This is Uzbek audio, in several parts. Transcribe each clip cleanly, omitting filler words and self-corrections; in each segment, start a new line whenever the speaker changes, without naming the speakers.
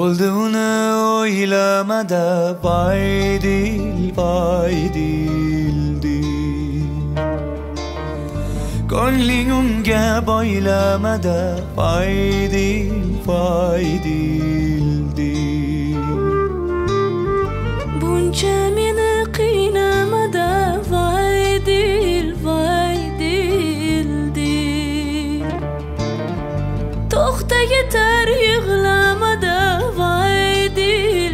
Bo'ldi uni o'ylamada voy dil ko'ngling unga boylamada voy dil
buncha meni qiynamada voy dil to'xta yetar yig'lamada voy dil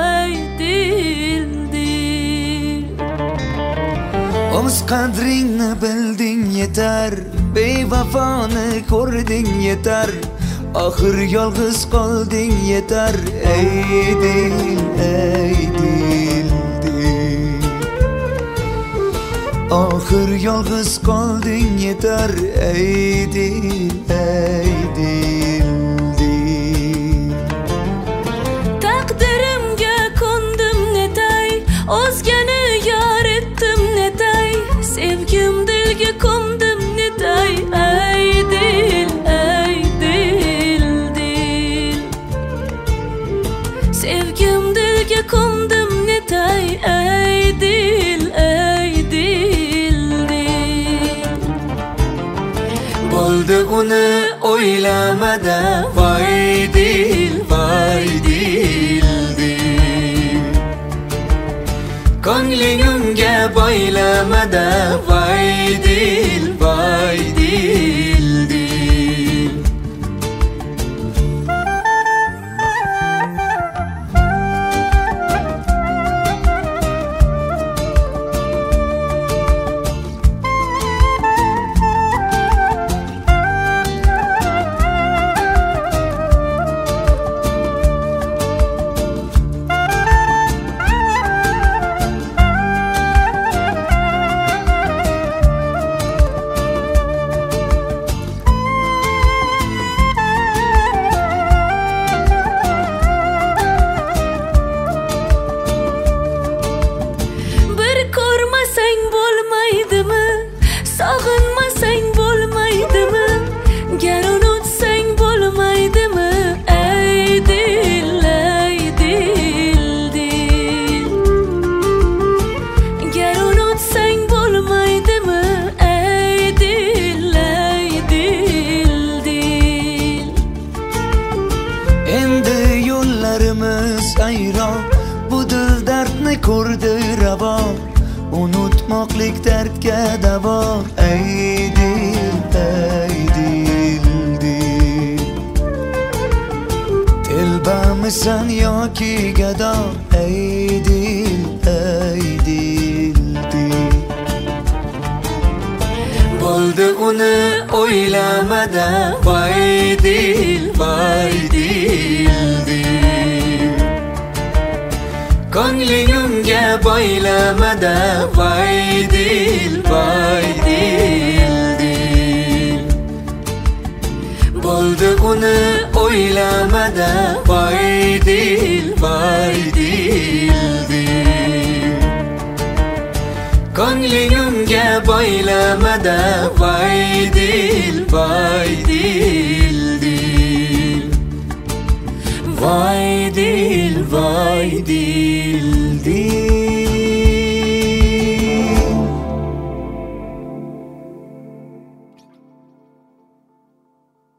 o'z qadringni bilding yetar bevafoni ko'rding yetar oxir yolg'iz qolding yetar ey dil oxir yolg'iz qolding yetar ey dil
taqdirimga ko'ndim netay o'zgani yor etdim netay sevgim dilga ko'mdim netay ey dil sevgim dilga ko'mdim netay ey dil
bo'ldi uni o'ylamada voy dil ko'ngling unga boylamada voy dil
sog'inmasang bo'lmaydimi gar unutsang bo'lmaydimi ey dil gar unutsang bo'lmaydimi ey dil
endi yo'llarimiz ayron bu dil dardni ko'rdi ravo unutmoqlik dardga davo ey dil telbamisan yoki gado ey dil bo'ldi uni o'ylamada voy dil ko'ngling unga boylamada voy dil bo'ldi uni o'ylamada voy dil ko'ngling unga boylamada voy dil voy dil